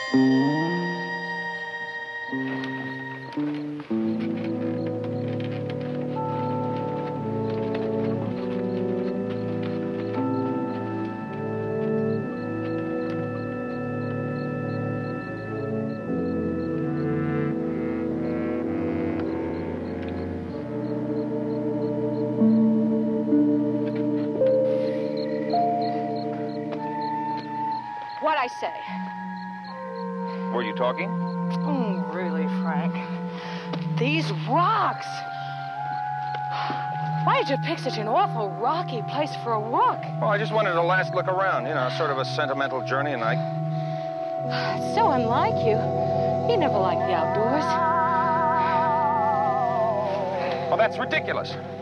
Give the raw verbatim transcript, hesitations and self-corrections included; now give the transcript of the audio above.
What'd I say? Were you talking? Oh, really, Frank? These rocks! Why did you pick such an awful rocky place for a walk? Well, I just wanted a last look around, you know, sort of a sentimental journey, and I... It's so unlike you. You never liked the outdoors. Well, that's ridiculous.